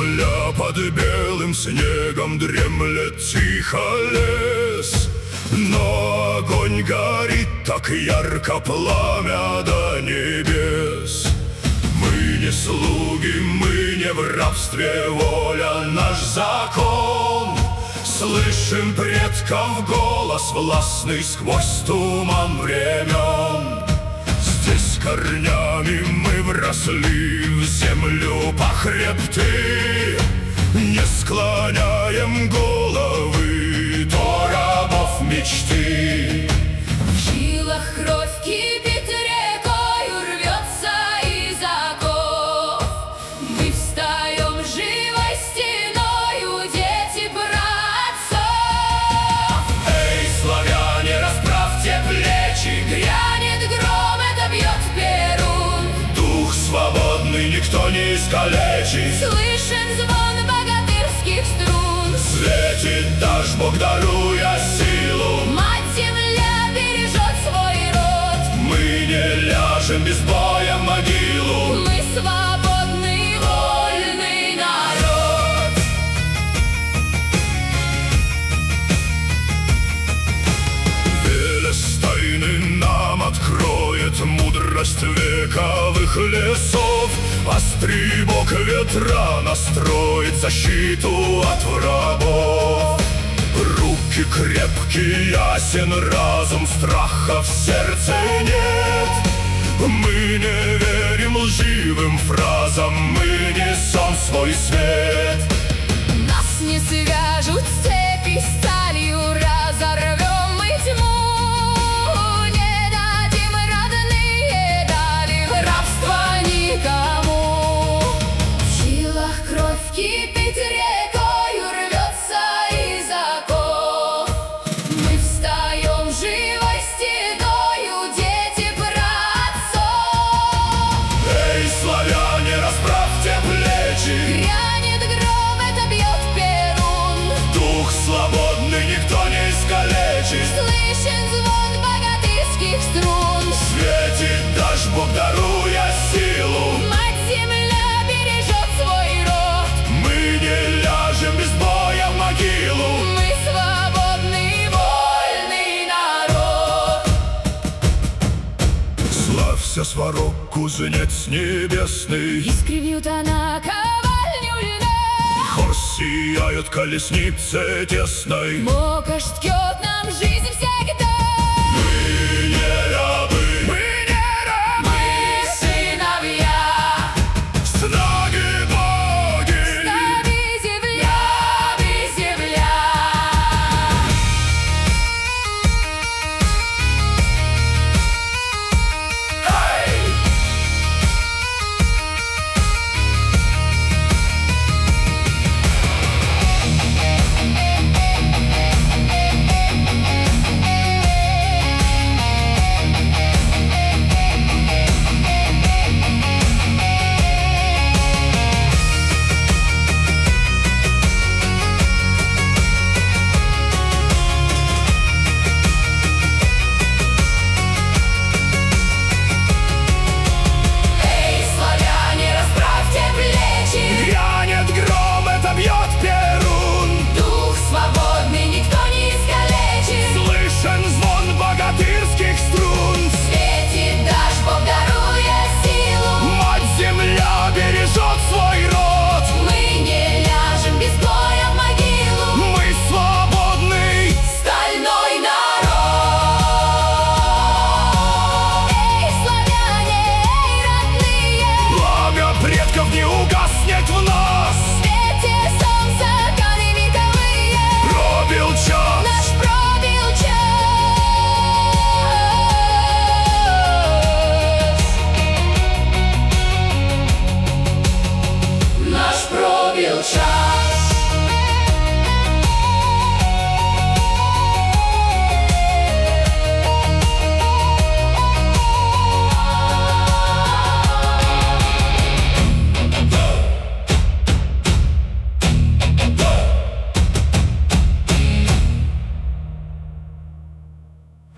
Земля под белым снегом дремлет тихо лес, но огонь горит так ярко, пламя до небес. Мы не слуги, мы не в рабстве, воля наш закон. Слышим предков голос властный сквозь туман времен. Здесь корнями мы вросли в землю по хребты, не склоняем головы до рабов мечты. В жилах кровь кипит рекою, рвется из оков. Мы встаем живой стеною, дети праотцов. Эй, славяне, расправьте плечи, Грянет гром, это бьет Перун. дух свободный никто не искалечит. Слышен звон богатырских струн. Светит дождь, Бог даруя силу. Мать-Земля бережет свой род. Мы не ляжем без боя в могилу. Мы свободный, вольный народ. Велес тайны нам откроет мудрость вековых лесов. Острибок ветра настроит защиту от врагов. Руки крепкие, ясен разум, страха в сердце нет. Мы не верим лживым фразам, мы несем свой свет. Нас не свяжут цепи сталью, разорвем мы тьму. Не дадим родные дали рабства никому. В жилах кровь кипит рекою, рвется из оков. Мы встаем живой стеною, дети праотцов. Эй, славяне, расправьте плечи, Грянет гром, это бьет Перун. дух свободный никто не искалечит. Слышен звон богатырских струн. Светит дождь, Бог даруя силу. Мать-Земля бережет свой род. Мы не ляжем без боя в могилу. Мы свободный, вольный народ. Славься, Сварог, кузнец небесный. Искривит она ковальню льна. Хор сияет колеснице тесной. Мокаш ткет нам жизнь всегда. Мы не рабы, мы не рабы. Мы сыновья. С нами боги. С нами земля. Эй, славяне, расправьте плечи. Грянет гром, это бьет Перун. Дух свободный никто не искалечит. Слышен звон богатырских струн. Светит дождь, Бог даруя силу. Мать-Земля бережет свой род. Мы не ляжем без боя в могилу. Мы свободный. Стальной народ. Эй, славяне, эй, родные. Пламя предков не угаснет в нас. В свете солнца годы вековые. Пробил час. Наш пробил час. Наш пробил час.